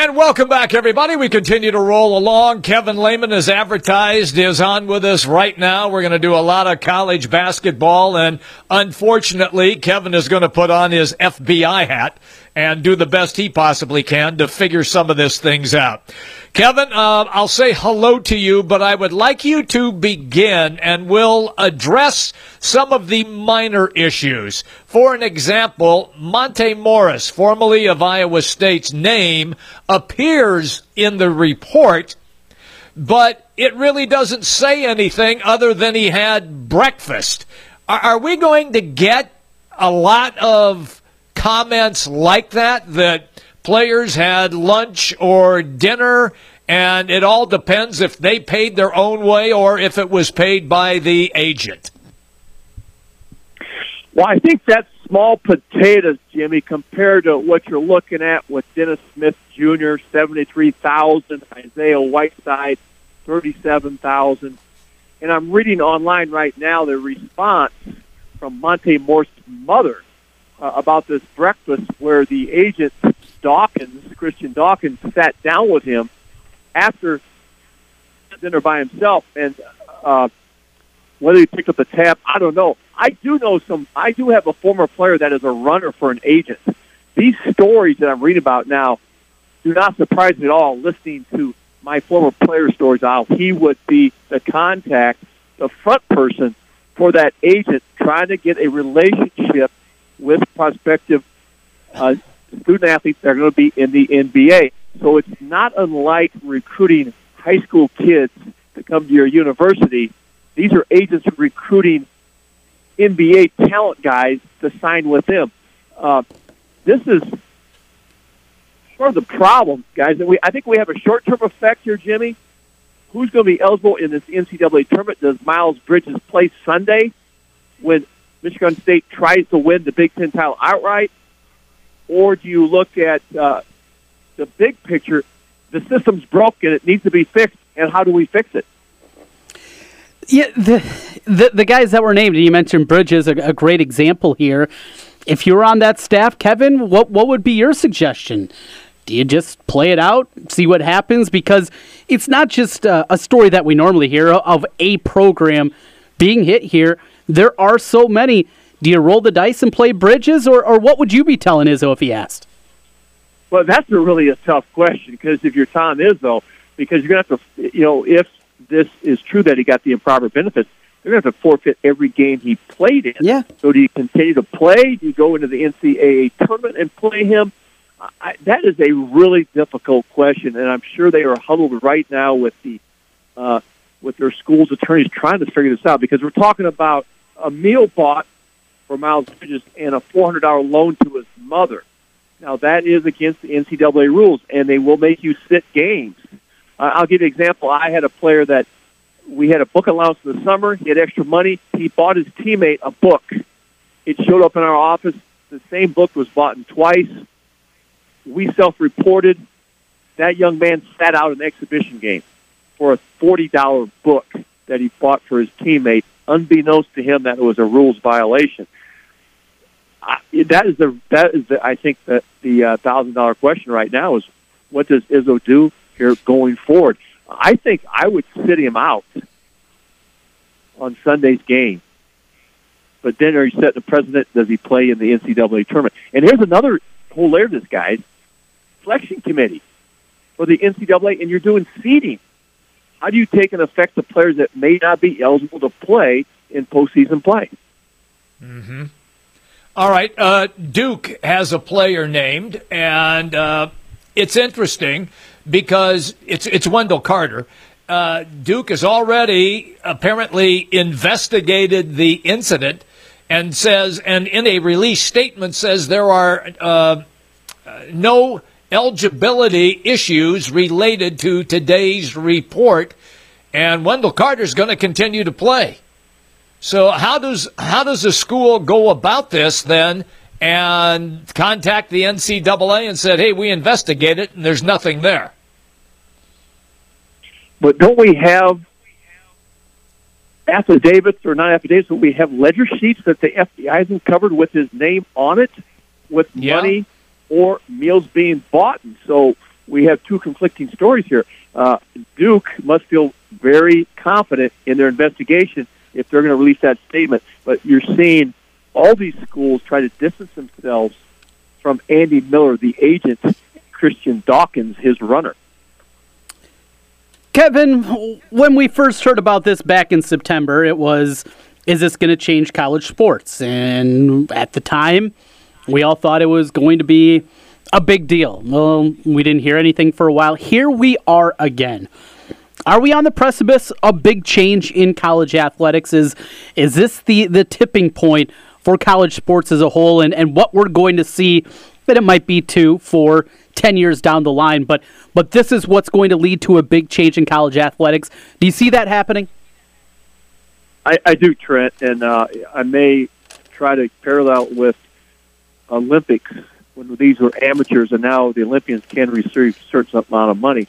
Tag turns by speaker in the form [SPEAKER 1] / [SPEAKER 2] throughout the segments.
[SPEAKER 1] And welcome back, everybody. We continue to roll along. Kevin Lehman, as advertised, is on with us right now. We're going to do a lot of college basketball, and unfortunately, Kevin is going to put on his FBI hat and do the best he possibly can to figure some of these things out. Kevin, I'll say hello to you, but I would like you to begin, and we'll address some of the minor issues. For an example, Monte Morris, formerly of Iowa State's name, appears in the report, but it really doesn't say anything other than he had breakfast. Are we going to get a lot of comments like that players had lunch or dinner, and it all depends if they paid their own way or if it was paid by the agent?
[SPEAKER 2] Well, I think that's small potatoes, Jimmy, compared to what you're looking at with Dennis Smith Jr., $73,000, Isaiah Whiteside, $37,000. And I'm reading online right now the response from Monte Morris' mother about this breakfast where the agent, Christian Dawkins, sat down with him after dinner by himself, and whether he picked up the tab, I don't know. I do have a former player that is a runner for an agent. These stories that I'm reading about now do not surprise me at all, listening to my former player stories, how he would be the contact, the front person for that agent trying to get a relationship with prospective student-athletes that are going to be in the NBA. So it's not unlike recruiting high school kids to come to your university. These are agents recruiting NBA talent guys to sign with them. This is part of the problem, guys. I think we have a short-term effect here, Jimmy. Who's going to be eligible in this NCAA tournament? Does Miles Bridges play Sunday when Michigan State tries to win the Big Ten title outright? Or do you look at the big picture? The system's broken. It needs to be fixed. And how do we fix it?
[SPEAKER 3] Yeah, the guys that were named, and you mentioned Bridges, a great example here. If you were on that staff, Kevin, what would be your suggestion? Do you just play it out, see what happens? Because it's not just a story that we normally hear of a program being hit here. There are so many. Do you roll the dice and play Bridges, or what would you be telling Izzo if he asked?
[SPEAKER 2] Well, that's really a tough question, because if you're Tom Izzo, because you're going to have to, if this is true that he got the improper benefits, they're going to have to forfeit every game he played in.
[SPEAKER 3] Yeah.
[SPEAKER 2] So do you continue to play? Do you go into the NCAA tournament and play him? That is a really difficult question, and I'm sure they are huddled right now with their school's attorneys trying to figure this out, because we're talking about a meal bought for Miles Bridges and a $400 loan to his mother. Now, that is against the NCAA rules, and they will make you sit games. I'll give you an example. I had a player that we had a book allowance in the summer. He had extra money. He bought his teammate a book. It showed up in our office. The same book was bought twice. We self-reported. That young man sat out an exhibition game for a $40 book that he bought for his teammate, unbeknownst to him that it was a rules violation. That is I think that the $1,000 question right now is, what does Izzo do here going forward? I think I would sit him out on Sunday's game. But then are you setting the precedent? Does he play in the NCAA tournament? And here's another whole layer of this, guys. Selection committee for the NCAA, and you're doing seeding. How do you take and affect the players that may not be eligible to play in postseason play?
[SPEAKER 1] Mm-hmm. All right. Duke has a player named, and it's interesting because it's Wendell Carter. Duke has already apparently investigated the incident and in a release statement says there are no eligibility issues related to today's report, and Wendell Carter's going to continue to play. So how does the school go about this then and contact the NCAA and said, hey, we investigated it and there's nothing there?
[SPEAKER 2] But don't we have affidavits, or not affidavits, but we have ledger sheets that the FBI hasn't covered with his name on it, with money or meals being bought? And so we have two conflicting stories here. Duke must feel very confident in their investigation if they're going to release that statement. But you're seeing all these schools try to distance themselves from Andy Miller, the agent, Christian Dawkins, his runner.
[SPEAKER 3] Kevin, when we first heard about this back in September, it was, is this going to change college sports? And at the time, we all thought it was going to be a big deal. Well, we didn't hear anything for a while. Here we are again. Are we on the precipice of big change in college athletics? Is this the tipping point for college sports as a whole, and what we're going to see? That it might be 2, 4, 10 years down the line, but this is what's going to lead to a big change in college athletics. Do you see that happening?
[SPEAKER 2] I do, Trent, and I may try to parallel with Olympics when these were amateurs, and now the Olympians can receive a certain amount of money.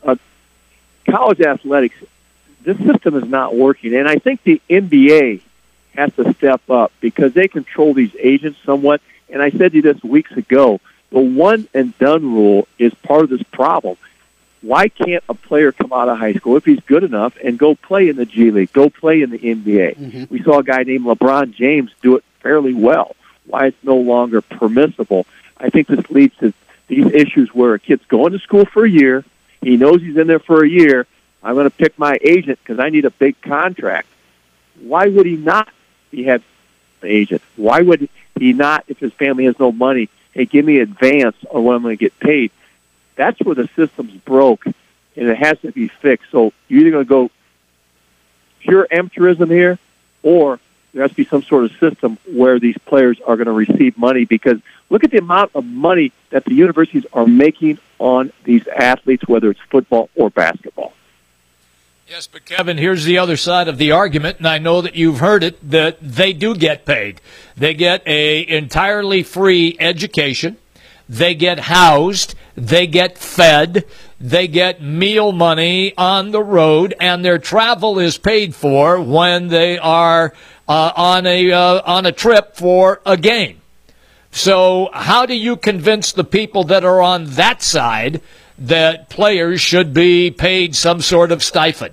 [SPEAKER 2] College athletics, this system is not working, and I think the NBA has to step up because they control these agents somewhat. And I said to you this weeks ago, the one-and-done rule is part of this problem. Why can't a player come out of high school, if he's good enough, and go play in the G League, go play in the NBA? Mm-hmm. We saw a guy named LeBron James do it fairly well. Why it's no longer permissible. I think this leads to these issues where a kid's going to school for a year, he knows he's in there for a year, I'm going to pick my agent because I need a big contract. Why would he not have an agent? Why would he not, if his family has no money, hey, give me advance on when I'm going to get paid? That's where the system's broke, and it has to be fixed. So you're either going to go pure amateurism here, or there has to be some sort of system where these players are going to receive money, because look at the amount of money that the universities are making on these athletes, whether it's football or basketball.
[SPEAKER 1] Yes, but Kevin, here's the other side of the argument, and I know that you've heard it, that they do get paid. They get a entirely free education. They get housed. They get fed. They get meal money on the road, and their travel is paid for when they are on a trip for a game. So how do you convince the people that are on that side that players should be paid some sort of stipend?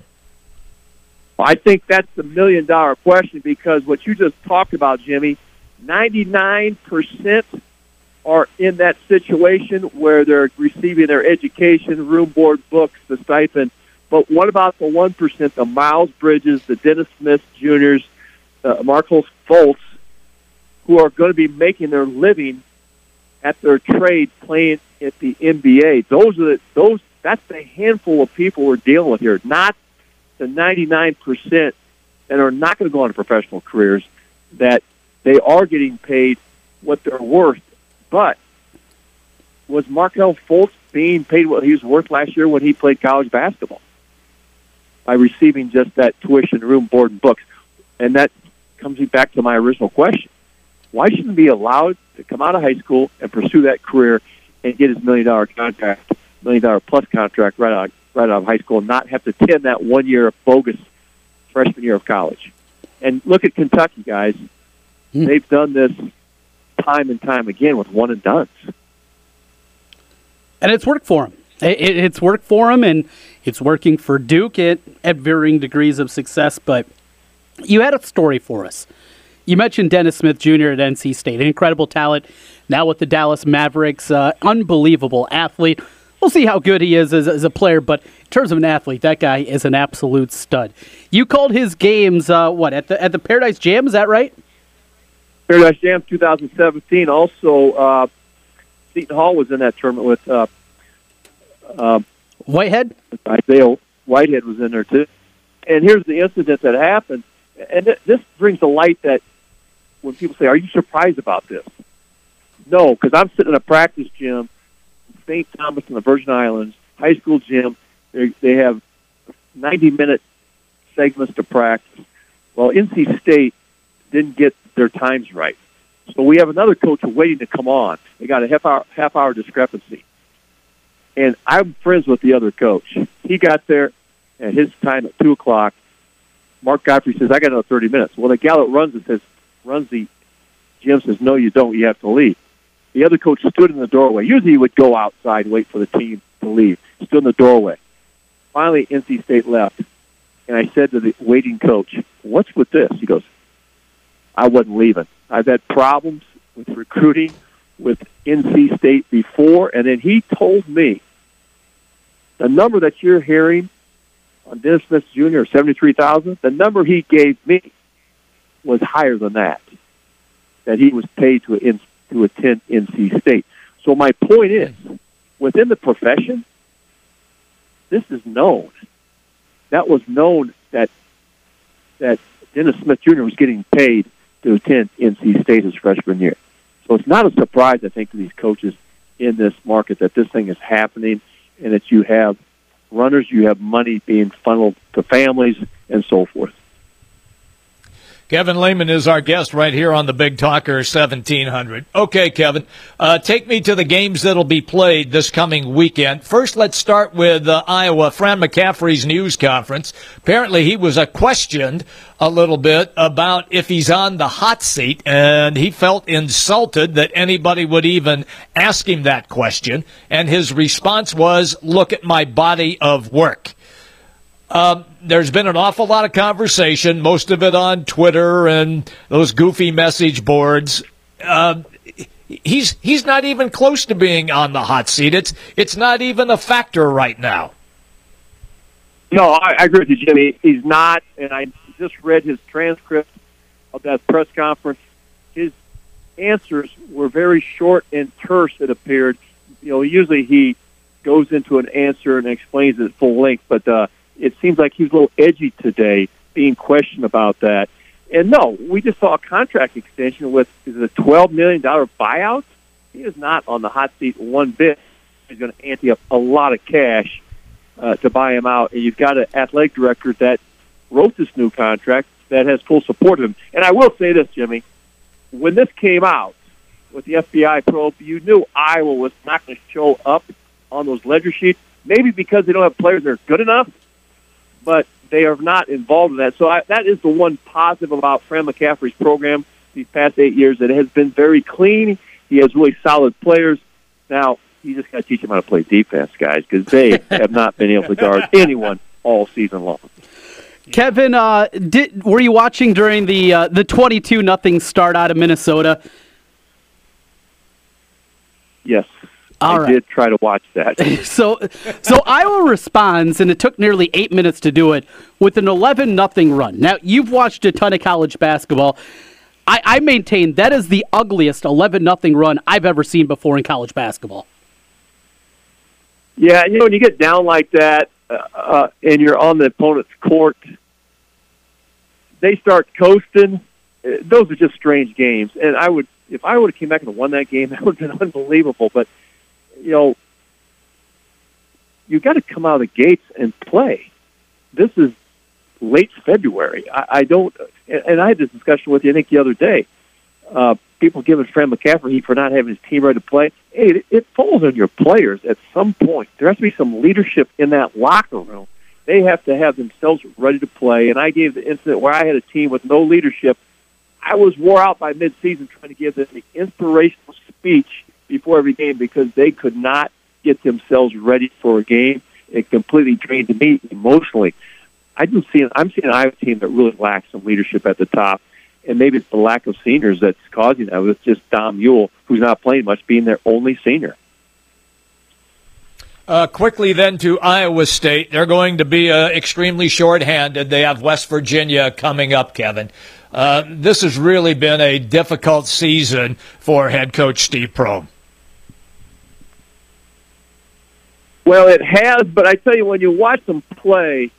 [SPEAKER 2] I think that's the million-dollar question, because what you just talked about, Jimmy, 99% are in that situation where they're receiving their education, room, board, books, the stipend. But what about the 1%, the Miles Bridges, the Dennis Smith Jr.'s, Markel Fultz, who are going to be making their living at their trade playing at the NBA? That's the handful of people we're dealing with here, not the 99% that are not going to go on to professional careers, that they are getting paid what they're worth. But was Markel Fultz being paid what he was worth last year when he played college basketball by receiving just that tuition, room, board, and books? And that comes back to my original question. Why shouldn't he be allowed to come out of high school and pursue that career and get his $1 million contract, $1 million plus contract right out of high school, and not have to attend that 1 year of bogus freshman year of college? And look at Kentucky, guys. They've done this time and time again with one and dones. And
[SPEAKER 3] it's worked for them. It's worked for them, and it's working for Duke at varying degrees of success. But you had a story for us. You mentioned Dennis Smith Jr. at NC State, an incredible talent. Now with the Dallas Mavericks, unbelievable athlete. We'll see how good he is as a player, but in terms of an athlete, that guy is an absolute stud. You called his games, at the Paradise Jam, is that right?
[SPEAKER 2] Paradise Jam 2017. Also, Seton Hall was in that tournament with
[SPEAKER 3] Whitehead?
[SPEAKER 2] Isaiah Whitehead was in there, too. And here's the incident that happened. And this brings to light that when people say, are you surprised about this? No, because I'm sitting in a practice gym, St. Thomas in the Virgin Islands, high school gym. They have 90-minute segments to practice. Well, NC State didn't get their times right. So we have another coach waiting to come on. They got a half-hour discrepancy. And I'm friends with the other coach. He got there at his time at 2 o'clock. Mark Godfrey says, I got another 30 minutes. Well, the gal that runs the gym says, no, you don't. You have to leave. The other coach stood in the doorway. Usually he would go outside and wait for the team to leave. Stood in the doorway. Finally, NC State left. And I said to the waiting coach, "What's with this?" He goes, "I wasn't leaving. I've had problems with recruiting with NC State before." And then he told me, the number that you're hearing on Dennis Smith Jr., 73,000, the number he gave me was higher than that he was paid to attend NC State. So my point is, within the profession, this is known. That was known that Dennis Smith Jr. was getting paid to attend NC State his freshman year. So it's not a surprise, I think, to these coaches in this market that this thing is happening and that you have runners, you have money being funneled to families and so forth.
[SPEAKER 1] Kevin Lehman is our guest right here on the Big Talker 1700. Okay, Kevin, take me to the games that'll be played this coming weekend. First, let's start with Iowa. Fran McCaffrey's news conference. Apparently, he was questioned a little bit about if he's on the hot seat, and he felt insulted that anybody would even ask him that question. And his response was, "Look at my body of work." There's been an awful lot of conversation, most of it on Twitter and those goofy message boards. He's not even close to being on the hot seat. It's not even a factor right now.
[SPEAKER 2] No, I agree with you, Jimmy. He's not, and I just read his transcript of that press conference. His answers were very short and terse, it appeared. Usually he goes into an answer and explains it at full length, but it seems like he's a little edgy today, being questioned about that. And no, we just saw a contract extension with a $12 million buyout. He is not on the hot seat one bit. He's going to ante up a lot of cash to buy him out. And you've got an athletic director that wrote this new contract that has full support of him. And I will say this, Jimmy, when this came out with the FBI probe, you knew Iowa was not going to show up on those ledger sheets, maybe because they don't have players that are good enough, but they are not involved in that. So that is the one positive about Fran McCaffrey's program these past 8 years, that it has been very clean. He has really solid players. Now, you just got to teach them how to play defense, guys, because they have not been able to guard anyone all season long.
[SPEAKER 3] Kevin, were you watching during the 22-0 start out of Minnesota?
[SPEAKER 2] Yes.
[SPEAKER 3] I
[SPEAKER 2] did try to watch that.
[SPEAKER 3] So Iowa responds, and it took nearly 8 minutes to do it, with an 11-0 run. Now, you've watched a ton of college basketball. I maintain that is the ugliest 11-0 run I've ever seen before in college basketball.
[SPEAKER 2] Yeah, when you get down like that and you're on the opponent's court, they start coasting. Those are just strange games. And if I would have came back and won that game, that would have been unbelievable. But you got to come out of the gates and play. This is late February. I don't, and I had this discussion with you, I think, the other day. People giving Fran McCaffrey heat for not having his team ready to play. Hey, it falls on your players at some point. There has to be some leadership in that locker room. They have to have themselves ready to play. And I gave the incident where I had a team with no leadership. I was wore out by midseason trying to give them the inspirational speech before every game because they could not get themselves ready for a game. It completely drained me emotionally. I'm seeing an Iowa team that really lacks some leadership at the top, and maybe it's the lack of seniors that's causing that, with just Dom Mule, who's not playing much, being their only senior.
[SPEAKER 1] Quickly then to Iowa State. They're going to be extremely short-handed. They have West Virginia coming up, Kevin. This has really been a difficult season for head coach Steve Prohm.
[SPEAKER 2] Well, it has, but I tell you, when you watch them play,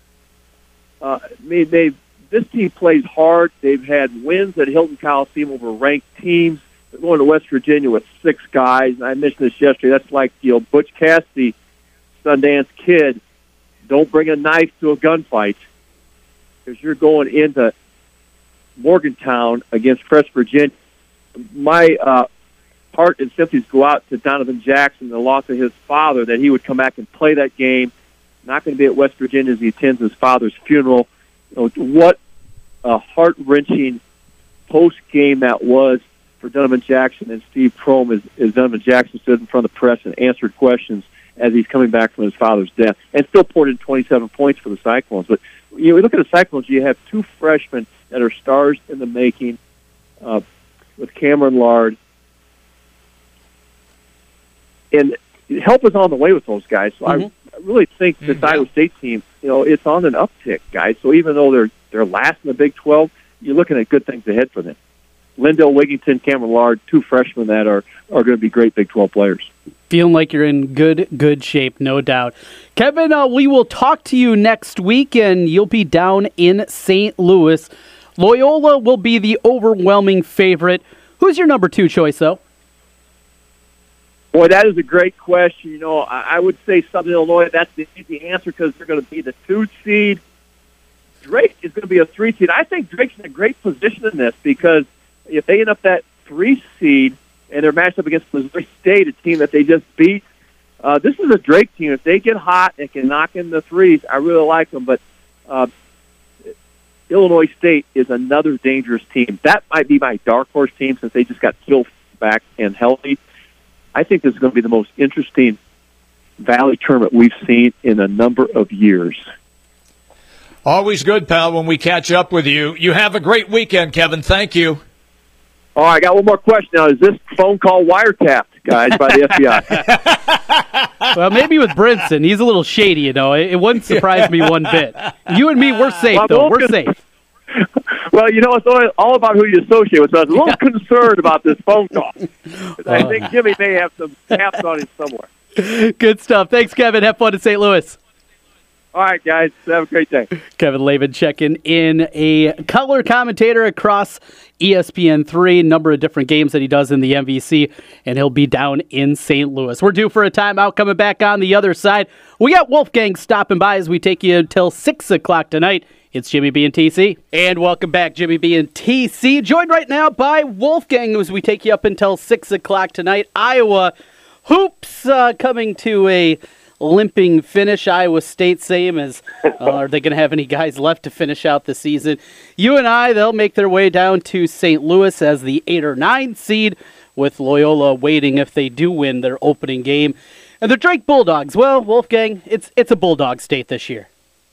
[SPEAKER 2] this team plays hard. They've had wins at Hilton Coliseum over ranked teams. They're going to West Virginia with 6 guys. And I mentioned this yesterday. That's like, Butch Cassidy, Sundance Kid. Don't bring a knife to a gunfight, because you're going into Morgantown against West Virginia. My heart and sympathies go out to Donovan Jackson, the loss of his father, that he would come back and play that game. Not going to be at West Virginia as he attends his father's funeral. What a heart-wrenching post-game that was for Donovan Jackson and Steve Prohm, as Donovan Jackson stood in front of the press and answered questions as he's coming back from his father's death, and still poured in 27 points for the Cyclones. But you look at the Cyclones, you have two freshmen that are stars in the making, with Cameron Lard, and help is on the way with those guys. So I really think this Iowa State team, it's on an uptick, guys. So even though they're last in the Big 12, you're looking at good things ahead for them. Lindell Wigington, Cameron Lard, two freshmen that are going to be great Big 12 players.
[SPEAKER 3] Feeling like you're in good shape, no doubt. Kevin, we will talk to you next week, and you'll be down in St. Louis. Loyola will be the overwhelming favorite. Who's your number 2 choice, though?
[SPEAKER 2] Boy, that is a great question. I would say Southern Illinois. That's the easy answer because they're going to be the 2 seed. Drake is going to be a 3 seed. I think Drake's in a great position in this because if they end up that 3 seed and they're matched up against Missouri State, a team that they just beat, this is a Drake team. If they get hot and can knock in the threes, I really like them. But Illinois State is another dangerous team. That might be my dark horse team since they just got Phil back and healthy. I think this is going to be the most interesting Valley tournament we've seen in a number of years.
[SPEAKER 1] Always good, pal, when we catch up with you. You have a great weekend, Kevin. Thank you.
[SPEAKER 2] All right, I got one more question now. Is this phone call wiretapped, guys, by the FBI?
[SPEAKER 3] Well, maybe with Brinson. He's a little shady, It wouldn't surprise me one bit. You and me, we're safe, though. We're safe.
[SPEAKER 2] Well, it's all about who you associate with. So I was a little concerned about this phone call. I think Jimmy may have some taps on him somewhere.
[SPEAKER 3] Good stuff. Thanks, Kevin. Have fun in St. Louis.
[SPEAKER 2] All right, guys. Have a great day.
[SPEAKER 3] Kevin Lehman checking in, a color commentator across ESPN3, number of different games that he does in the MVC, and he'll be down in St. Louis. We're due for a timeout. Coming back on the other side, we got Wolfgang stopping by as we take you until 6 o'clock tonight. It's Jimmy B and TC. And welcome back, Jimmy B and TC. Joined right now by Wolfgang as we take you up until 6 o'clock tonight. Iowa hoops coming to a limping finish. Iowa State, same as are they going to have any guys left to finish out the season? UNI, they'll make their way down to St. Louis as the 8 or 9 seed, with Loyola waiting if they do win their opening game. And the Drake Bulldogs, well, Wolfgang, it's a Bulldog state this year.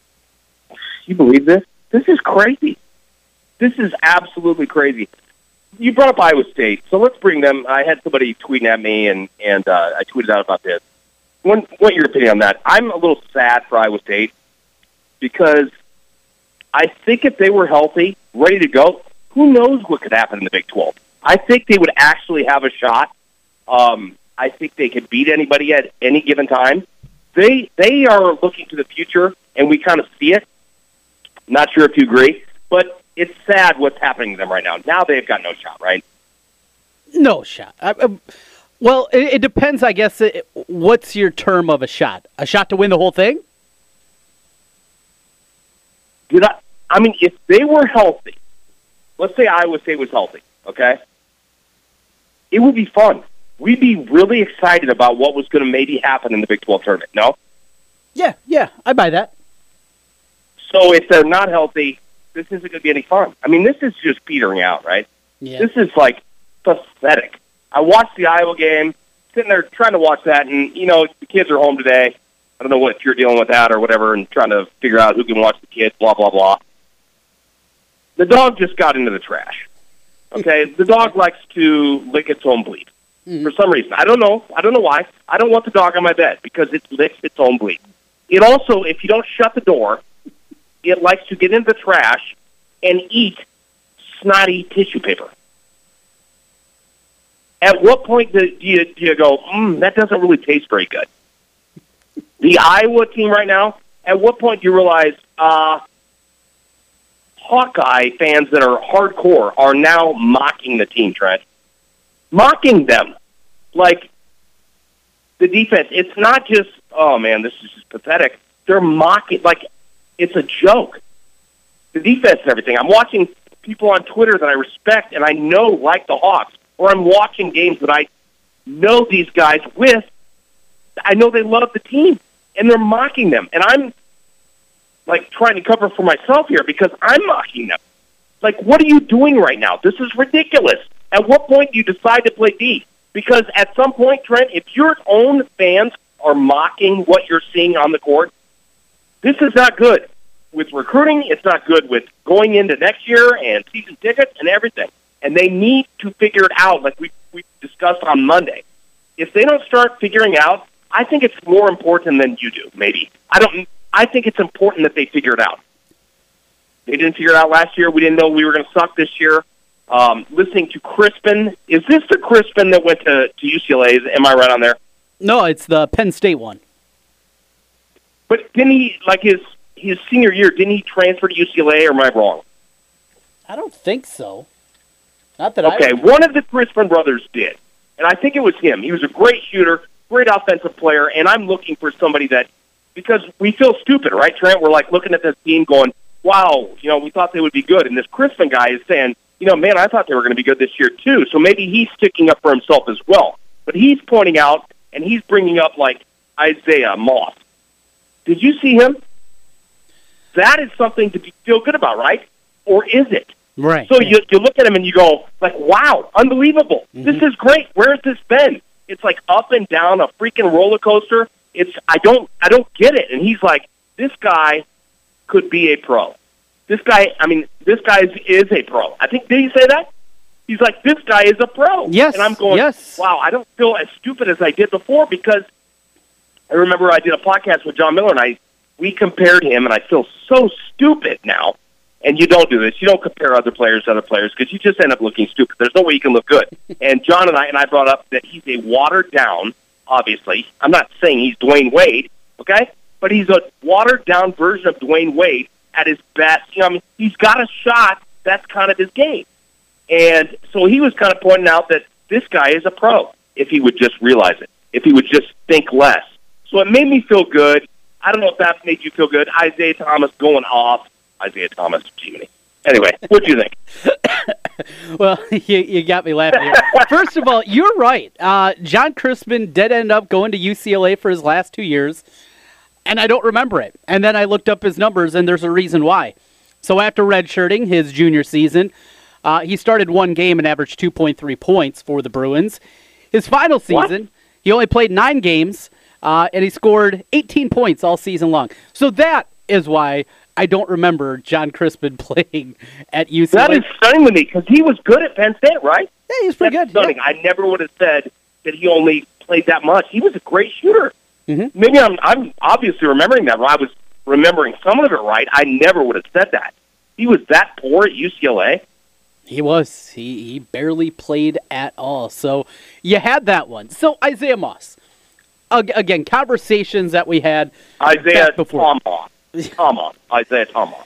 [SPEAKER 4] You believe this? This is crazy. This is absolutely crazy. You brought up Iowa State, so let's bring them. I had somebody tweeting at me, and I tweeted out about this. What your opinion on that? I'm a little sad for Iowa State because I think if they were healthy, ready to go, who knows what could happen in the Big 12. I think they would actually have a shot. I think they could beat anybody at any given time. They are looking to the future, and we kind of see it. Not sure if you agree, but it's sad what's happening to them right now. Now they've got no shot, right?
[SPEAKER 3] No shot. Well, it depends, I guess. What's your term of a shot? A shot to win the whole thing?
[SPEAKER 4] I mean, if they were healthy, let's say Iowa State was healthy, okay? It would be fun. We'd be really excited about what was going to maybe happen in the Big 12 tournament, no?
[SPEAKER 3] Yeah, I buy that.
[SPEAKER 4] So if they're not healthy, this isn't going to be any fun. I mean, this is just petering out, right?
[SPEAKER 3] Yeah.
[SPEAKER 4] This is, pathetic. I watched the Iowa game, sitting there trying to watch that, and, the kids are home today. I don't know if you're dealing with that or whatever, and trying to figure out who can watch the kids, blah, blah, blah. The dog just got into the trash, okay? The dog likes to lick its own bleed for some reason. I don't know why. I don't want the dog on my bed because it licks its own bleed. It also, if you don't shut the door, it likes to get into the trash and eat snotty tissue paper. At what point do you go, that doesn't really taste very good? The Iowa team right now, at what point do you realize Hawkeye fans that are hardcore are now mocking the team, Trent? Mocking them. Like, the defense, it's not just, oh, man, this is just pathetic. They're mocking, it's a joke. The defense and everything. I'm watching people on Twitter that I respect and I know like the Hawks, or I'm watching games that I know these guys with. I know they love the team, and they're mocking them. And I'm, trying to cover for myself here because I'm mocking them. What are you doing right now? This is ridiculous. At what point do you decide to play D? Because at some point, Trent, if your own fans are mocking what you're seeing on the court. This is not good with recruiting. It's not good with going into next year and season tickets and everything. And they need to figure it out, like we discussed on Monday. If they don't start figuring out, I think it's more important than you do, maybe. I think it's important that they figure it out. They didn't figure it out last year. We didn't know we were going to suck this year. Listening to Crispin. Is this the Crispin that went to UCLA? Am I right on there?
[SPEAKER 3] No, it's the Penn State one.
[SPEAKER 4] But didn't he, like his senior year, didn't he transfer to UCLA, or am I wrong?
[SPEAKER 3] I don't think so. Not that
[SPEAKER 4] Okay, one of the Crispin brothers did. And I think it was him. He was a great shooter, great offensive player, and I'm looking for somebody that, because we feel stupid, right, Trent? We're like looking at this team going, wow, we thought they would be good. And this Crispin guy is saying, man, I thought they were going to be good this year too. So maybe he's sticking up for himself as well. But he's pointing out, and he's bringing up, like, Isaiah Moss. Did you see him? That is something to feel good about, right? Or is it?
[SPEAKER 3] Right.
[SPEAKER 4] So you look at him and you go, like, wow, unbelievable. Mm-hmm. This is great. Where has this been? It's like up and down a freaking roller coaster. I don't get it. And he's like, this guy could be a pro. This guy is a pro. I think, did he say that? He's like, this guy is a pro.
[SPEAKER 3] Yes.
[SPEAKER 4] And I'm going, wow, I don't feel as stupid as I did before, because I remember I did a podcast with John Miller, and we compared him, and I feel so stupid now. And you don't do this. You don't compare other players to other players, because you just end up looking stupid. There's no way you can look good. And John and I brought up that he's a watered-down, obviously. I'm not saying he's Dwayne Wade, okay? But he's a watered-down version of Dwayne Wade at his best. He's got a shot. That's kind of his game. And so he was kind of pointing out that this guy is a pro, if he would just realize it, if he would just think less. So it made me feel good. I don't know if that made you feel good. Isaiah Thomas going off. Isaiah Thomas, Jimmy. Anyway, what do you think?
[SPEAKER 3] Well, you got me laughing here. First of all, you're right. John Crispin did end up going to UCLA for his last 2 years, and I don't remember it. And then I looked up his numbers, and there's a reason why. So after redshirting his junior season, he started one game and averaged 2.3 points for the Bruins. His final season, he only played 9 games, and he scored 18 points all season long. So that is why I don't remember John Crispin playing at UCLA.
[SPEAKER 4] That is stunning to me, because he was good at Penn State, right?
[SPEAKER 3] Yeah, he was pretty good.
[SPEAKER 4] Stunning. Yeah. I never would have said that he only played that much. He was a great shooter.
[SPEAKER 3] Mm-hmm.
[SPEAKER 4] Maybe I'm obviously remembering that. I was remembering some of it right. I never would have said that. He was that poor at UCLA.
[SPEAKER 3] He was. He barely played at all. So you had that one. So Isaiah Moss. Again, conversations that we had
[SPEAKER 4] Isaiah
[SPEAKER 3] before.
[SPEAKER 4] Isaiah Thomas.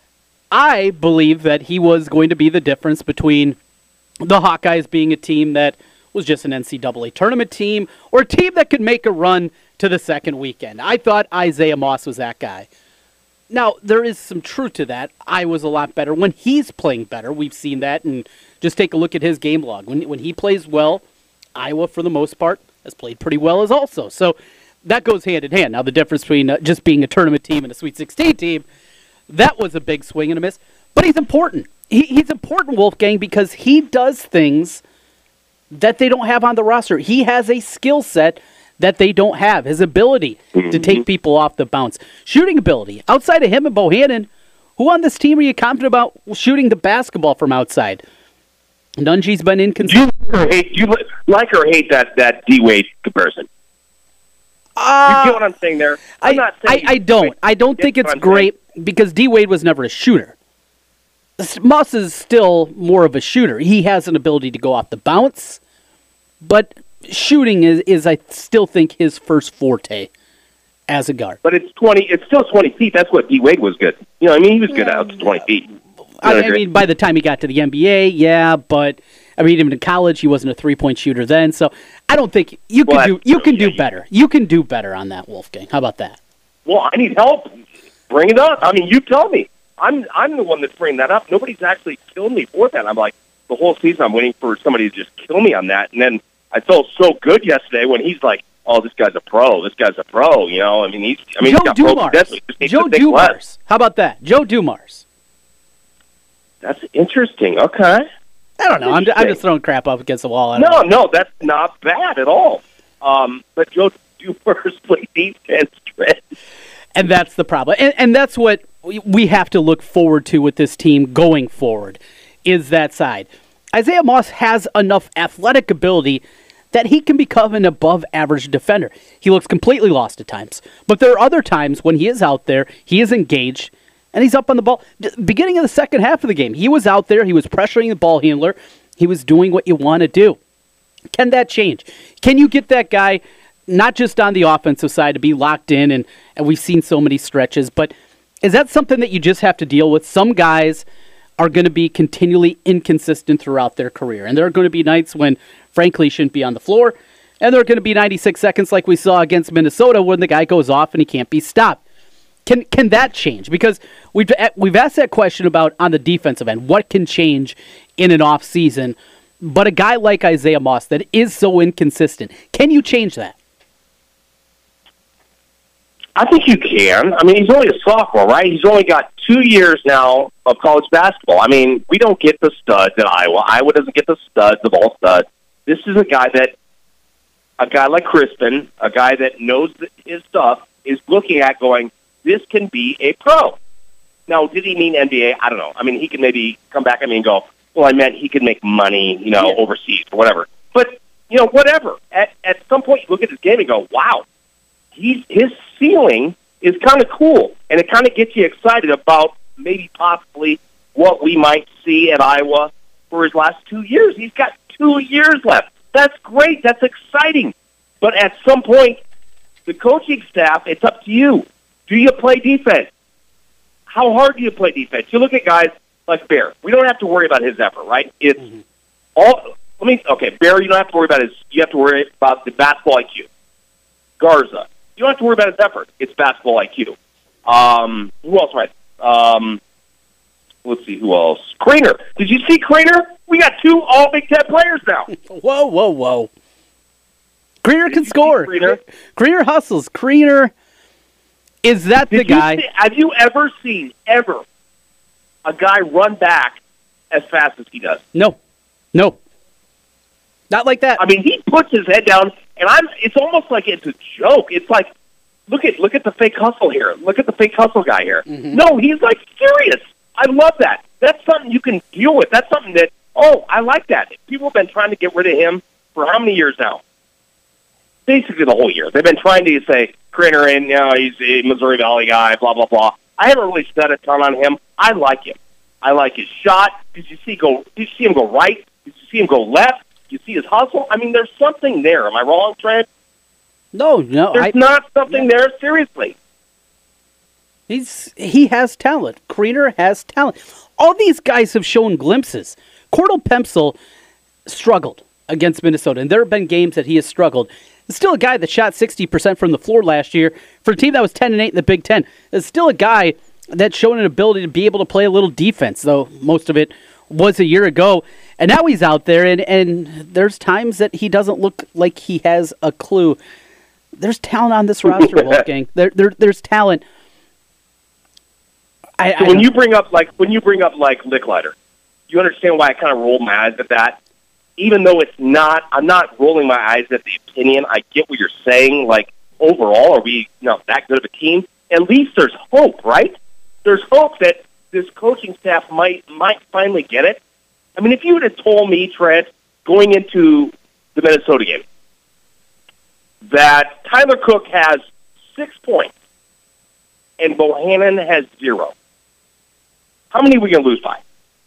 [SPEAKER 3] I believe that he was going to be the difference between the Hawkeyes being a team that was just an NCAA tournament team or a team that could make a run to the second weekend. I thought Isaiah Moss was that guy. Now, there is some truth to that. I was a lot better when he's playing better. We've seen that, and just take a look at his game log. When he plays well, Iowa, for the most part, has played pretty well as also. So that goes hand in hand. Now, the difference between just being a tournament team and a Sweet 16 team, that was a big swing and a miss. But he's important. He's important, Wolfgang, because he does things that they don't have on the roster. He has a skill set that they don't have. His ability to take people off the bounce. Shooting ability. Outside of him and Bohannon, who on this team are you confident about shooting the basketball from outside? Nunji's been inconsistent.
[SPEAKER 4] Do you like or hate that D-Wade comparison? You get what I'm saying there?
[SPEAKER 3] I don't. I don't think it's great because D-Wade was never a shooter. Moss is still more of a shooter. He has an ability to go off the bounce, but shooting is I still think his first forte as a guard.
[SPEAKER 4] But it's still 20 feet. That's what D-Wade was good. He was good out to 20 feet.
[SPEAKER 3] I mean, by the time he got to the NBA, yeah, but I mean, even in college, he wasn't a three-point shooter then. So I don't think you can do better. You can do better on that, Wolfgang. How about that?
[SPEAKER 4] Well, I need help. Bring it up. I mean, you tell me. I'm the one that's bringing that up. Nobody's actually killed me for that. I'm like, the whole season I'm waiting for somebody to just kill me on that. And then I felt so good yesterday when he's like, oh, this guy's a pro. This guy's a pro.
[SPEAKER 3] Joe Dumars. Joe Dumars. How about that? Joe Dumars.
[SPEAKER 4] That's interesting. Okay.
[SPEAKER 3] I don't know. I'm just throwing crap up against the wall.
[SPEAKER 4] No, that's not bad at all. But Joe you worse play defense, Trent.
[SPEAKER 3] And that's the problem. And that's what we have to look forward to with this team going forward, is that side. Isaiah Moss has enough athletic ability that he can become an above-average defender. He looks completely lost at times. But there are other times when he is out there, he is engaged, and he's up on the ball. Beginning of the second half of the game, he was out there, he was pressuring the ball handler, he was doing what you want to do. Can that change? Can you get that guy, not just on the offensive side, to be locked in, and we've seen so many stretches, but is that something that you just have to deal with? Some guys are going to be continually inconsistent throughout their career, and there are going to be nights when, frankly, he shouldn't be on the floor, and there are going to be 96 seconds like we saw against Minnesota when the guy goes off and he can't be stopped. Can that change? Because we've asked that question about on the defensive end, what can change in an off season? But a guy like Isaiah Moss that is so inconsistent, can you change that?
[SPEAKER 4] I think you can. I mean, he's only a sophomore, right? He's only got 2 years now of college basketball. I mean, we don't get the studs at Iowa. Iowa doesn't get the studs of all studs. This is a guy like Crispin, a guy that knows his stuff, is looking at going, this can be a pro. Now, did he mean NBA? I don't know. I mean, he can maybe come back at me and go, well, I meant he could make money, overseas or whatever. But, whatever. At some point, you look at his game and go, wow, his ceiling is kind of cool. And it kind of gets you excited about maybe possibly what we might see at Iowa for his last 2 years. He's got 2 years left. That's great. That's exciting. But at some point, the coaching staff, it's up to you. Do you play defense? How hard do you play defense? You look at guys like Bear. We don't have to worry about his effort, right? It's Bear, you don't have to worry about you have to worry about the basketball IQ. Garza, you don't have to worry about his effort. It's basketball IQ. Who else, right? Let's see, who else? Craner. Did you see Craner? We got 2 all Big Ten players now.
[SPEAKER 3] Whoa. Craner can score. Craner hustles. Craner, is that the guy?
[SPEAKER 4] Have you ever seen, a guy run back as fast as he does?
[SPEAKER 3] No. Not like that.
[SPEAKER 4] I mean, he puts his head down, and it's almost like it's a joke. It's like, look at the fake hustle here. Look at the fake hustle guy here. Mm-hmm. No, he's like serious. I love that. That's something you can deal with. That's something that, I like that. People have been trying to get rid of him for how many years now? Basically the whole year. They've been trying to say, Craner, he's a Missouri Valley guy, blah, blah, blah. I haven't really spent a ton on him. I like him. I like his shot. Did you see him go right? Did you see him go left? Did you see his hustle? I mean, there's something there. Am I wrong, Trent?
[SPEAKER 3] No.
[SPEAKER 4] There's not something there, seriously.
[SPEAKER 3] He has talent. Craner has talent. All these guys have shown glimpses. Cordell Pemsl struggled against Minnesota, and there have been games that he has struggled. It's still a guy that shot 60% from the floor last year for a team that was 10-8 in the Big Ten. It's still a guy that's shown an ability to be able to play a little defense, though most of it was a year ago. And now he's out there, and there's times that he doesn't look like he has a clue. There's talent on this roster, Wolfgang. There's talent.
[SPEAKER 4] When you bring up Licklider, you understand why I kind of roll my eyes at that. Even though I'm not rolling my eyes at the opinion. I get what you're saying. Like, overall, are we not that good of a team? At least there's hope, right? There's hope that this coaching staff might finally get it. I mean, if you would have told me, Trent, going into the Minnesota game, that Tyler Cook has 6 points and Bohannon has 0, how many are we going to lose by?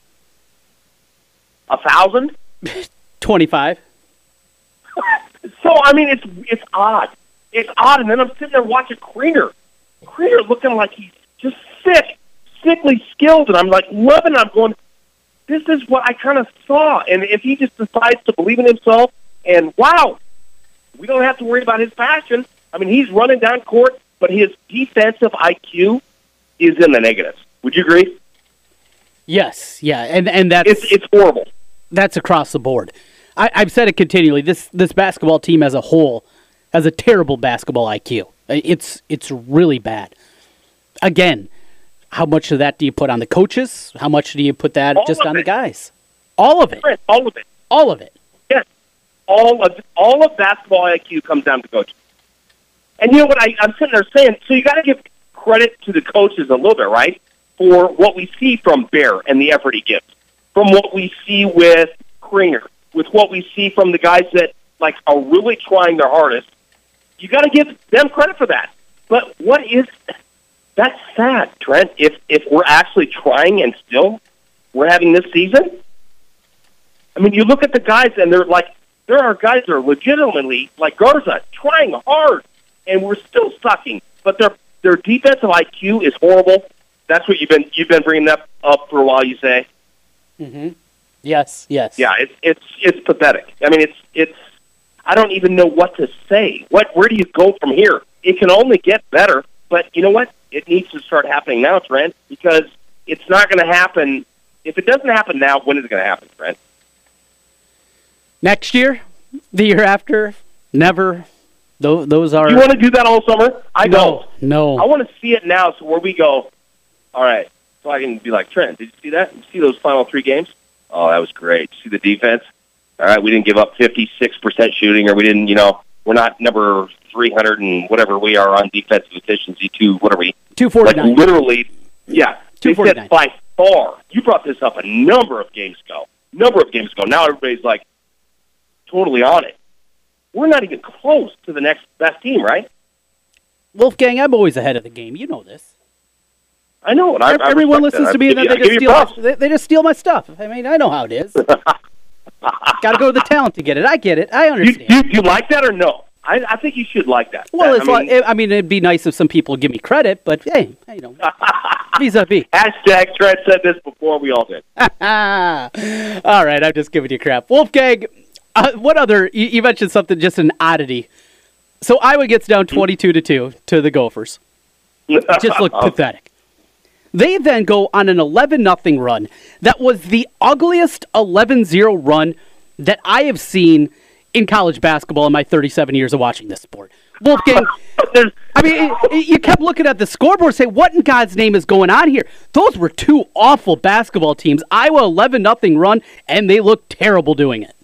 [SPEAKER 4] 1,000?
[SPEAKER 3] 25.
[SPEAKER 4] So, I mean, it's odd. It's odd, and then I'm sitting there watching Craner looking like he's just sickly skilled, and I'm like loving it. I'm going, this is what I kind of saw. And if he just decides to believe in himself, and wow, we don't have to worry about his passion. I mean, he's running down court, but his defensive IQ is in the negatives. Would you agree?
[SPEAKER 3] Yes, yeah, and that's
[SPEAKER 4] it's horrible.
[SPEAKER 3] That's across the board. I've said it continually. This basketball team as a whole has a terrible basketball IQ. It's really bad. Again, how much of that do you put on the coaches? How much do you put that just on the guys? All of it.
[SPEAKER 4] All of it.
[SPEAKER 3] All of it.
[SPEAKER 4] Yes. All of basketball IQ comes down to coaching. And you know what I'm sitting there saying? So you got to give credit to the coaches a little bit, right, for what we see from Bear and the effort he gives, from what we see with Kringer, with what we see from the guys that like are really trying their hardest. You got to give them credit for that. But that's sad, Trent. If we're actually trying and still we're having this season. I mean, you look at the guys and there are guys that are legitimately like Garza trying hard, and we're still sucking. But their defensive IQ is horrible. That's what you've been bringing that up for a while. You say.
[SPEAKER 3] Mm-hmm. Yes.
[SPEAKER 4] Yeah, it's pathetic. I mean, it's. I don't even know what to say. Where do you go from here? It can only get better. But you know what? It needs to start happening now, Trent, because it's not going to happen. If it doesn't happen now, when is it going to happen, Trent?
[SPEAKER 3] Next year? The year after? Never. Those are...
[SPEAKER 4] You want to do that all summer? I don't.
[SPEAKER 3] No.
[SPEAKER 4] I want to see it now, so where we go, all right, so I can be like, Trent, did you see that? Did you see those final 3 games? Oh, that was great. See the defense? All right, we didn't give up 56% shooting, or we didn't, we're not number 300 and whatever we are on defensive efficiency,
[SPEAKER 3] 249.
[SPEAKER 4] Like literally, yeah. They
[SPEAKER 3] 249.
[SPEAKER 4] said by far. You brought this up a number of games ago. Now everybody's like totally on it. We're not even close to the next best team, right?
[SPEAKER 3] Wolfgang, I'm always ahead of the game. You know this.
[SPEAKER 4] I know. And
[SPEAKER 3] everyone listens to me, and then they just steal my stuff. I mean, I know how it is. Got to go to the talent to get it. I get it. I understand.
[SPEAKER 4] You like that or no? I think you should like that.
[SPEAKER 3] Well, it'd be nice if some people give me credit, but hey, vis-a-vis.
[SPEAKER 4] Hashtag Trent said this before we all did.
[SPEAKER 3] All right, I'm just giving you crap. Wolfgang, what other, you mentioned something, just an oddity. So Iowa gets down 22-2 to the Gophers. It just looked pathetic. They then go on an 11-0 run. That was the ugliest 11-0 run that I have seen in college basketball in my 37 years of watching this sport. Wolfgang, I mean, you kept looking at the scoreboard saying, what in God's name is going on here? Those were 2 awful basketball teams. Iowa 11-0 run, and they looked terrible doing it.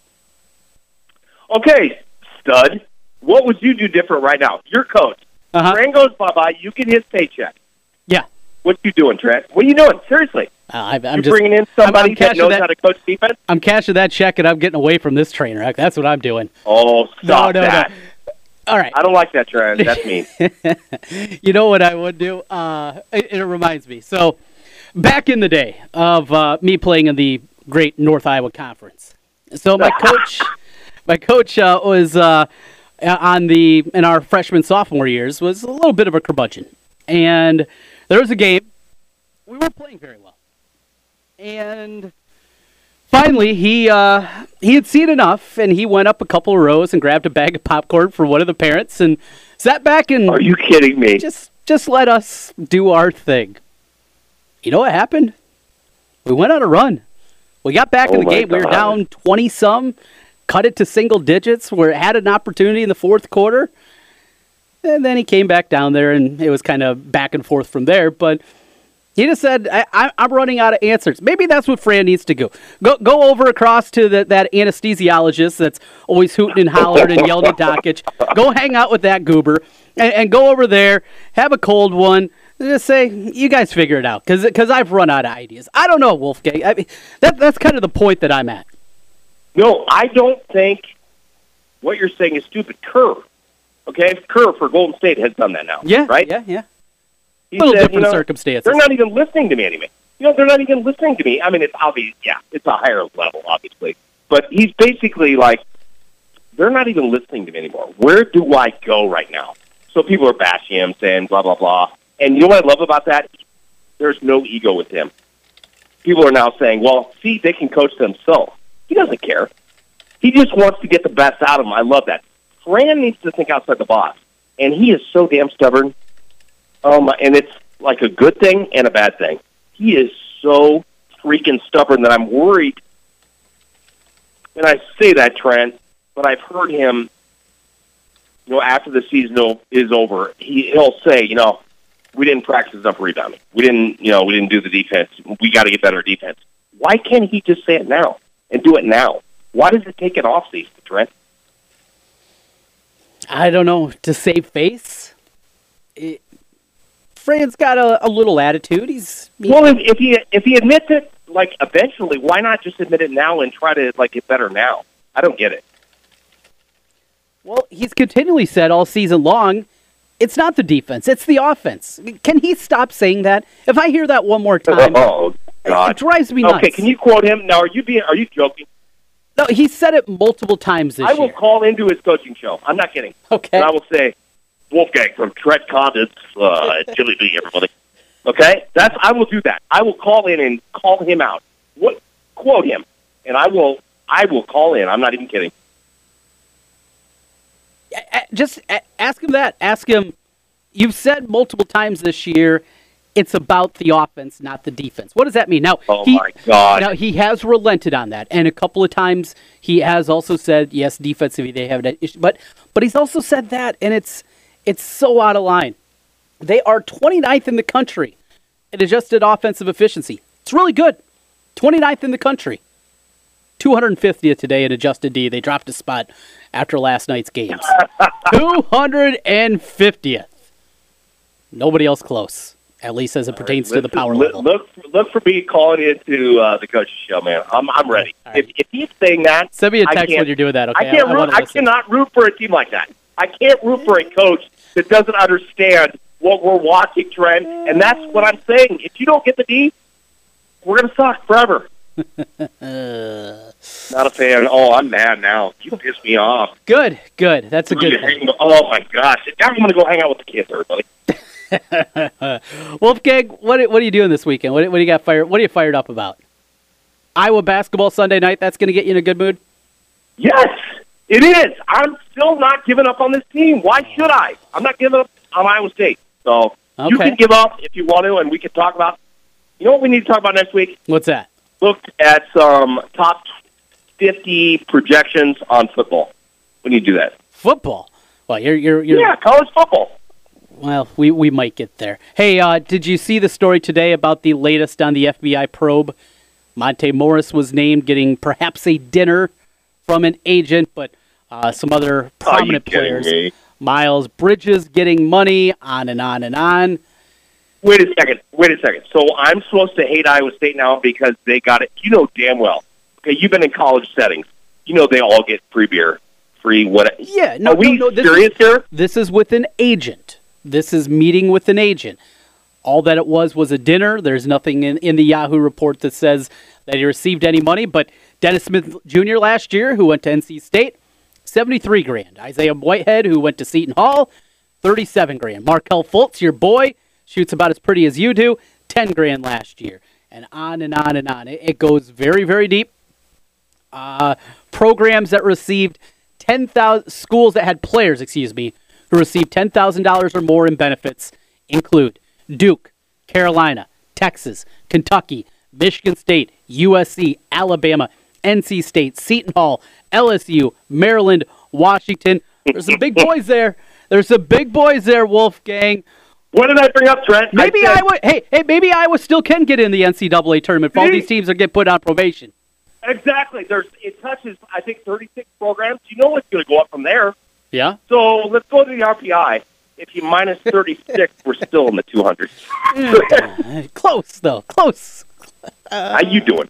[SPEAKER 4] Okay, stud. What would you do different right now? You're coach. Trent goes bye-bye. You get his paycheck.
[SPEAKER 3] Yeah.
[SPEAKER 4] What you doing, Trent? What are you doing? Seriously.
[SPEAKER 3] I'm
[SPEAKER 4] You're bringing in somebody that knows how to coach defense?
[SPEAKER 3] I'm cashing that check, and I'm getting away from this train wreck. That's what I'm doing.
[SPEAKER 4] Oh, stop that.
[SPEAKER 3] No. All right.
[SPEAKER 4] I don't like that, Trent. That's mean.
[SPEAKER 3] You know what I would do? It reminds me. So, back in the day of me playing in the great North Iowa Conference. So, my coach was in our freshman, sophomore years, was a little bit of a curmudgeon. And there was a game. We weren't playing very well. And finally, he had seen enough, and he went up a couple of rows and grabbed a bag of popcorn for one of the parents and sat back and...
[SPEAKER 4] Are you kidding me?
[SPEAKER 3] Just let us do our thing. You know what happened? We went on a run. We got back in the game. God. We were down 20-some, cut it to single digits. We had an opportunity in the fourth quarter. And then he came back down there, and it was kind of back and forth from there. But he just said, I'm running out of answers. Maybe that's what Fran needs to go. Go over across to that anesthesiologist that's always hooting and hollering and yelling at Dockich. Go hang out with that goober and go over there, have a cold one, and just say, you guys figure it out, because I've run out of ideas. I don't know, Wolfgang. I mean, that's kind of the point that I'm at.
[SPEAKER 4] No, I don't think what you're saying is stupid. Kerr. Okay, Kerr for Golden State has done that now.
[SPEAKER 3] Yeah,
[SPEAKER 4] right?
[SPEAKER 3] Yeah.
[SPEAKER 4] He
[SPEAKER 3] a little
[SPEAKER 4] said,
[SPEAKER 3] different circumstances.
[SPEAKER 4] They're not even listening to me anyway. They're not even listening to me. I mean, it's obvious. Yeah, it's a higher level, obviously. But he's basically like, they're not even listening to me anymore. Where do I go right now? So people are bashing him, saying blah, blah, blah. And you know what I love about that? There's no ego with him. People are now saying, well, see, they can coach themselves. He doesn't care. He just wants to get the best out of them. I love that. Fran needs to think outside the box, and he is so damn stubborn. And it's like a good thing and a bad thing. He is so freaking stubborn that I'm worried. And I say that, Trent, but I've heard him, after the season is over, he'll say, we didn't practice enough rebounding. We didn't do the defense. We got to get better defense. Why can't he just say it now and do it now? Why does it take an off season, Trent?
[SPEAKER 3] I don't know, to save face. Fran's got a little attitude.
[SPEAKER 4] Well, if he admits it, like eventually, why not just admit it now and try to like get better now? I don't get it.
[SPEAKER 3] Well, he's continually said all season long, it's not the defense, it's the offense. Can he stop saying that? If I hear that one more time,
[SPEAKER 4] oh God,
[SPEAKER 3] it drives me nuts.
[SPEAKER 4] Okay, can you quote him? Now, are you joking?
[SPEAKER 3] No, he said it multiple times this year.
[SPEAKER 4] I will call into his coaching show. I'm not kidding.
[SPEAKER 3] Okay.
[SPEAKER 4] And I will say, Wolfgang from Trent Condon's Chili Bee, everybody. Okay? I will do that. I will call in and call him out. Quote him. And I will call in. I'm not even kidding.
[SPEAKER 3] Just ask him that. Ask him, you've said multiple times this year, it's about the offense, not the defense. What does that mean? Now,
[SPEAKER 4] my God.
[SPEAKER 3] Now, he has relented on that. And a couple of times he has also said, yes, defensively they have an issue. But he's also said that, and it's so out of line. They are 29th in the country in adjusted offensive efficiency. It's really good. 29th in the country. 250th today in adjusted D. They dropped a spot after last night's games. 250th. Nobody else close, at least as it pertains to the power level.
[SPEAKER 4] Look for me calling into the coach's show, man. I'm ready.
[SPEAKER 3] Right.
[SPEAKER 4] If he's saying that,
[SPEAKER 3] send me a text when you're doing that. Okay,
[SPEAKER 4] I cannot root for a team like that. I can't root for a coach that doesn't understand what we're watching, Trent. And that's what I'm saying. If you don't get the D, we're going to suck forever. Not a fan. Oh, I'm mad now. You pissed me off.
[SPEAKER 3] Good. That's a good thing.
[SPEAKER 4] Oh, my gosh. Now I'm going to go hang out with the kids, everybody.
[SPEAKER 3] Wolfgang, what are you doing this weekend? What do you got fired? What are you fired up about? Iowa basketball Sunday night. That's going to get you in a good mood.
[SPEAKER 4] Yes, it is. I'm still not giving up on this team. Why should I? I'm not giving up on Iowa State. So You can give up if you want to, and we can talk about. You know what we need to talk about next week?
[SPEAKER 3] What's that?
[SPEAKER 4] Look at some top 50 projections on football. We need to do that.
[SPEAKER 3] Football. Well, you're
[SPEAKER 4] college football.
[SPEAKER 3] Well, we might get there. Hey, did you see the story today about the latest on the FBI probe? Monte Morris was named, getting perhaps a dinner from an agent, but some other prominent players.
[SPEAKER 4] Me?
[SPEAKER 3] Miles Bridges getting money, on and on and on.
[SPEAKER 4] Wait a second. So I'm supposed to hate Iowa State now because they got it. You know damn well. Okay, you've been in college settings. You know they all get free beer, free what?
[SPEAKER 3] Yeah.
[SPEAKER 4] Are we serious here?
[SPEAKER 3] This is with an agent. This is meeting with an agent. All that it was a dinner. There's nothing in the Yahoo report that says that he received any money. But Dennis Smith Jr. last year, who went to NC State, $73,000. Isaiah Whitehead, who went to Seton Hall, $37,000. Markelle Fultz, your boy, shoots about as pretty as you do, $10,000 last year. And on and on and on. It goes very, very deep. Programs that received 10,000, schools that had players, who received $10,000 or more in benefits include Duke, Carolina, Texas, Kentucky, Michigan State, USC, Alabama, NC State, Seton Hall, LSU, Maryland, Washington. There's some big boys there. Wolfgang.
[SPEAKER 4] What did I bring up, Trent?
[SPEAKER 3] Maybe Iowa still can get in the NCAA tournament if all these teams are getting put on probation.
[SPEAKER 4] Exactly. It touches, I think, 36 programs. You know it's going to go up from there.
[SPEAKER 3] Yeah.
[SPEAKER 4] So let's go to the RPI. If you minus 36, we're still in the 200s.
[SPEAKER 3] Close, though. Close.
[SPEAKER 4] How you doing?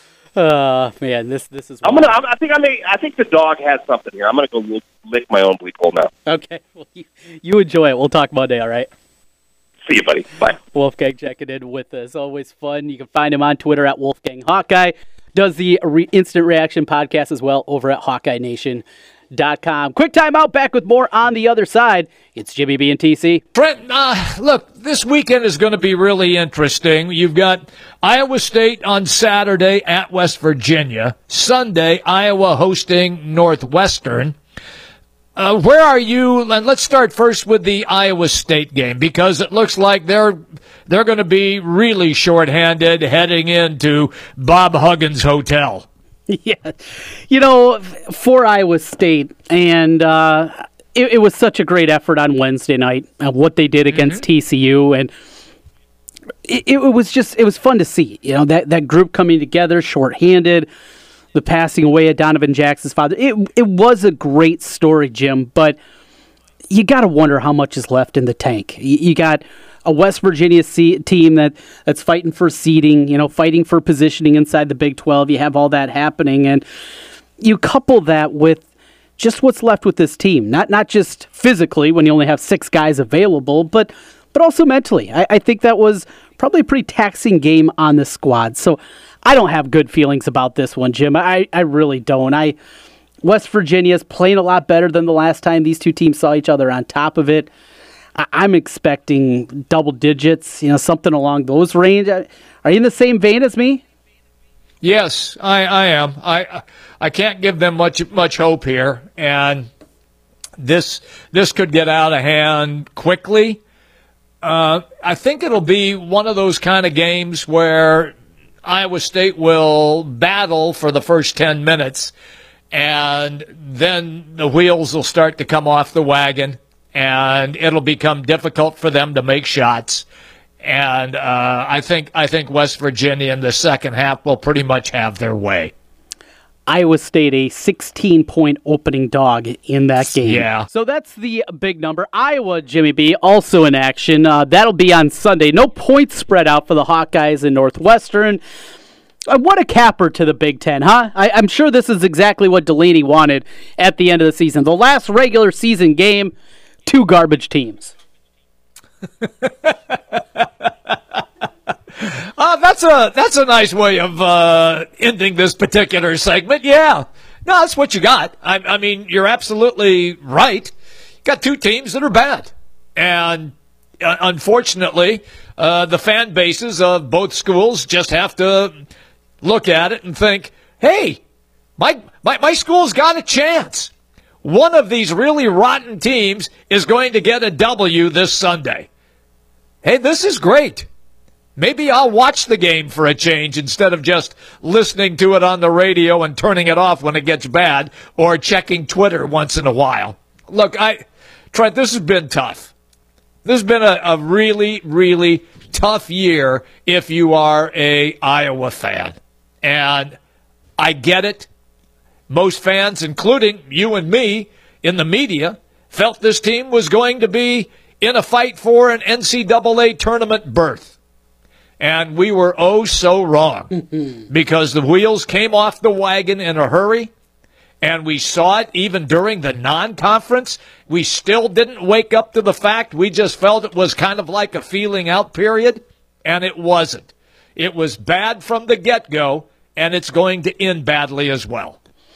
[SPEAKER 3] Man, this is.
[SPEAKER 4] I think the dog has something here. I'm gonna go lick my own bleep hole now.
[SPEAKER 3] Okay. Well, you enjoy it. We'll talk Monday. All right.
[SPEAKER 4] See you, buddy. Bye.
[SPEAKER 3] Wolfgang checking in with us. Always fun. You can find him on Twitter at Wolfgang Hawkeye. Does the Instant Reaction podcast as well over at HawkeyeNation.com. Quick timeout. Back with more on the other side. It's Jimmy B and TC.
[SPEAKER 1] Trent, look, this weekend is going to be really interesting. You've got Iowa State on Saturday at West Virginia. Sunday, Iowa hosting Northwestern. Where are you? And let's start first with the Iowa State game, because it looks like they're going to be really shorthanded heading into Bob Huggins Hotel.
[SPEAKER 3] Yeah, for Iowa State, and it was such a great effort on Wednesday night, what they did against TCU, and it was fun to see, that group coming together, shorthanded, the passing away of Donovan Jackson's father. It was a great story, Jim, but you got to wonder how much is left in the tank. You got a West Virginia team that's fighting for seeding, fighting for positioning inside the Big 12. You have all that happening, and you couple that with just what's left with this team. Not just physically when you only have 6 guys available, but also mentally. I think that was probably a pretty taxing game on the squad. So I don't have good feelings about this one, Jim. I really don't. West Virginia's playing a lot better than the last time these two teams saw each other on top of it. I'm expecting double digits, something along those range. Are you in the same vein as me?
[SPEAKER 1] Yes, I am. I can't give them much hope here, and this could get out of hand quickly. I think it'll be one of those kind of games where Iowa State will battle for the first 10 minutes, and then the wheels will start to come off the wagon, and it'll become difficult for them to make shots. And I think West Virginia in the second half will pretty much have their way.
[SPEAKER 3] Iowa State a 16-point opening dog in that game.
[SPEAKER 1] Yeah.
[SPEAKER 3] So that's the big number. Iowa, Jimmy B, also in action. That'll be on Sunday. No points spread out for the Hawkeyes in Northwestern. What a capper to the Big Ten, huh? I'm sure this is exactly what Delaney wanted at the end of the season. The last regular season game, 2 garbage teams.
[SPEAKER 1] That's a nice way of ending this particular segment. Yeah, no, that's what you got. I mean, you're absolutely right. You got 2 teams that are bad, and unfortunately, the fan bases of both schools just have to look at it and think, "Hey, my school's got a chance. One of these really rotten teams is going to get a W this Sunday. Hey, this is great. Maybe I'll watch the game for a change instead of just listening to it on the radio and turning it off when it gets bad or checking Twitter once in a while." Look, Trent, this has been tough. This has been a really, really tough year if you are a Iowa fan. And I get it. Most fans, including you and me in the media, felt this team was going to be in a fight for an NCAA tournament berth. And we were oh so wrong because the wheels came off the wagon in a hurry, and we saw it even during the non-conference. We still didn't wake up to the fact. We just felt it was kind of like a feeling out period, and it wasn't. It was bad from the get-go, and it's going to end badly as well.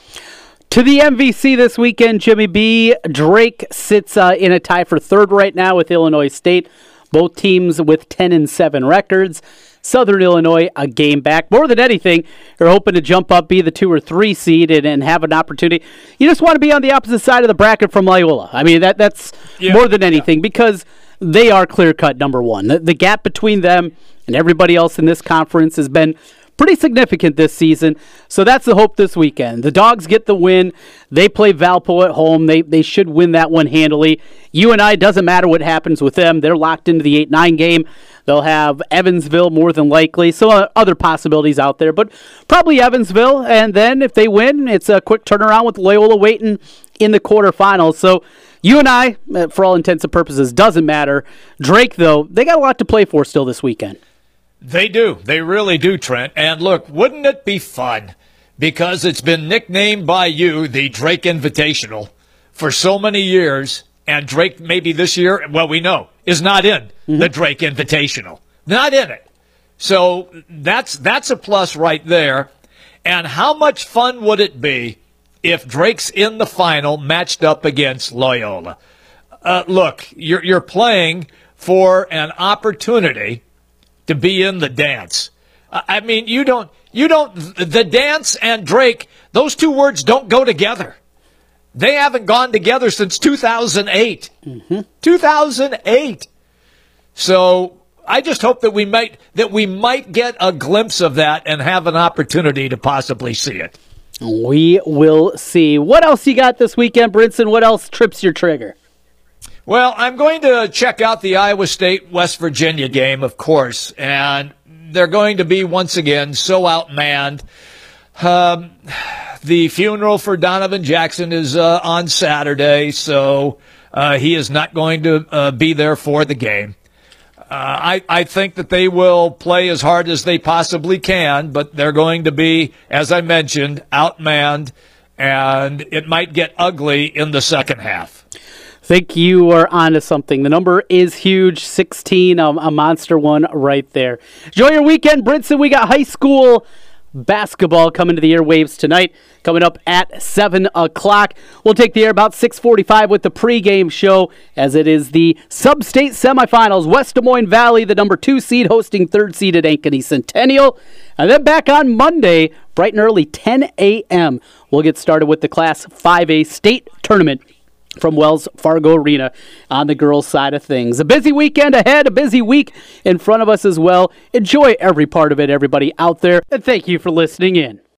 [SPEAKER 3] To the MVC this weekend, Jimmy B. Drake sits in a tie for 3rd right now with Illinois State. Both teams with 10-7 records. Southern Illinois a game back. More than anything, you're hoping to jump up, be the 2 or 3 seed, and have an opportunity. You just want to be on the opposite side of the bracket from Loyola. I mean, that's more than anything because they are clear-cut number 1. The gap between them and everybody else in this conference has been pretty significant this season, so that's the hope this weekend. The Dogs get the win. They play Valpo at home. They should win that one handily. UNI, doesn't matter what happens with them. They're locked into the 8-9 game. They'll have Evansville more than likely. So other possibilities out there, but probably Evansville. And then if they win, it's a quick turnaround with Loyola waiting in the quarterfinals. So UNI, for all intents and purposes, doesn't matter. Drake, though, they got a lot to play for still this weekend.
[SPEAKER 1] They do. They really do, Trent. And look, wouldn't it be fun? Because it's been nicknamed by you the Drake Invitational for so many years. And Drake, maybe this year, well, we know, is not in the Drake Invitational. Not in it. So that's a plus right there. And how much fun would it be if Drake's in the final matched up against Loyola? Look, you're playing for an opportunity to be in the dance. I mean, the dance and Drake, those 2 words don't go together. They haven't gone together since 2008. 2008. So I just hope that we might get a glimpse of that and have an opportunity to possibly see it.
[SPEAKER 3] We will see. What else you got this weekend, Brinson? What else trips your trigger?
[SPEAKER 1] Well, I'm going to check out the Iowa State-West Virginia game, of course, and they're going to be, once again, so outmanned. The funeral for Donovan Jackson is on Saturday, so he is not going to be there for the game. I think that they will play as hard as they possibly can, but they're going to be, as I mentioned, outmanned, and it might get ugly in the second half.
[SPEAKER 3] I think you are onto something. The number is huge, 16, a monster one right there. Enjoy your weekend, Brinson. We got high school basketball coming to the airwaves tonight, coming up at 7 o'clock. We'll take the air about 6:45 with the pregame show, as it is the sub-state semifinals. West Des Moines Valley, the number 2 seed, hosting 3rd seeded Ankeny Centennial. And then back on Monday, bright and early, 10 a.m., we'll get started with the Class 5A state tournament from Wells Fargo Arena on the girls' side of things. A busy weekend ahead, a busy week in front of us as well. Enjoy every part of it, everybody out there, and thank you for listening in.